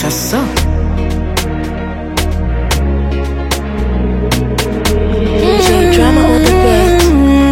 Asa J-Drama on the beat.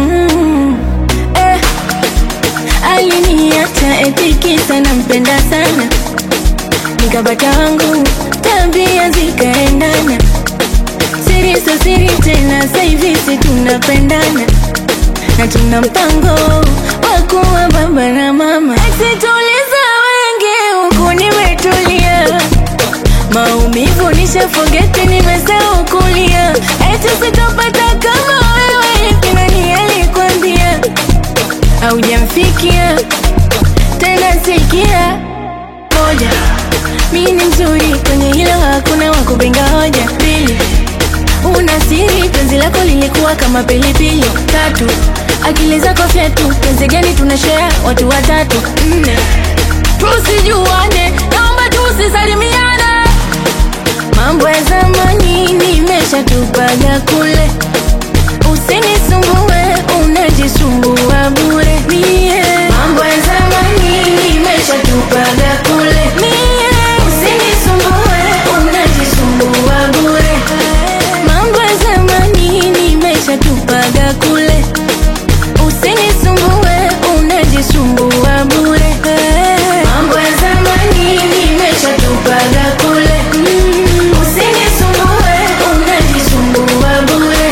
Aliniacha eti kisa nampenda sana, nikapata wangu tabia zikaendana. Siri so siri tena, sasa hivi si tunapendana na tuna mpango wa kuwa baba na mama. Tuliza wengi huku nimetulia, maumivu nisha forget, nimesahau kulia. Eti sitopata kama wewe, kina nani alikwambia? Haujamfikia tena, sikia moja, mimi ni mzuri kwenye hilo, hakuna wakupinga hoja. Pili, una siri, penzi lako lilikuwa kama pilipili. Tatu, akili zako fyatu, penzi gani tunashare watu watatu. Nne, tusijuane, naomba tusisalimiane. Mambo ya zamani nimeshatupaga kule, usinisumbue, unajisumbua bure. Mambo ya zamani nimeshatupaga kule, usinisumbue, unajisumbua bure. Mambo ya zamani nimeshatupaga kule, usinisumbue, unajisumbua bure. Mambo ya zamani nimeshatupaga kule, usinisumbue, unajisumbua bure.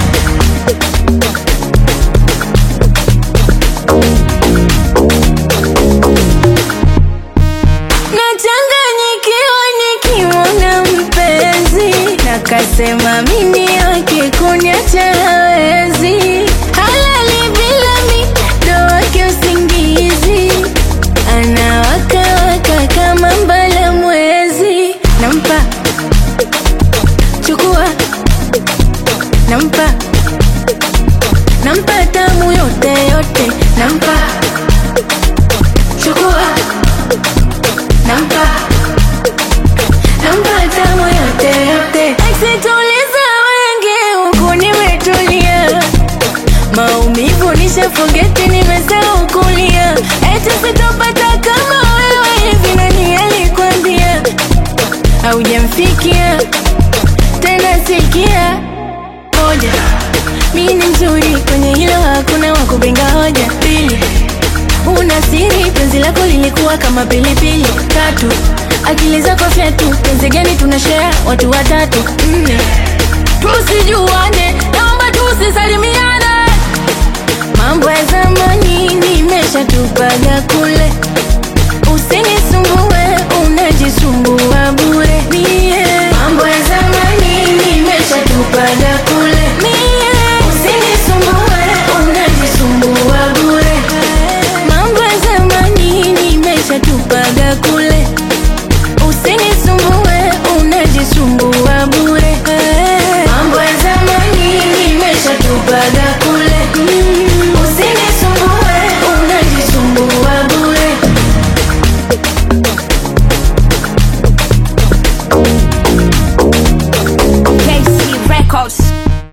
Nachanganyikiwa nikimwona mpenzi, nakasema mimi yake kuniacha hawezi. Halali bila mi, ndo wake usingizi, anawaka waka kama mbala mwezi. Nampa, chukua, nampa, nampa tamu yote yote. Nampa, chukua, nampa, nampa tamu yote yote. Tuliza wengi huku nimetulia, maumivu nisha forget, nimesahau kulia. Eti sitopata kama wewe, hivi nani alikwambia? Haujamfikia tena, sikia moja, mimi ni mzuri kwenye hilo, hakuna wakupinga hoja. Pili, una siri, penzi lako lilikuwa kama pilipili. Tatu, akili zako fyatu, penzi gani tunashare watu watatu. Nne, tusijuane, naomba tusisalimiane. Mambo ya zamani nimeshatupaga kule,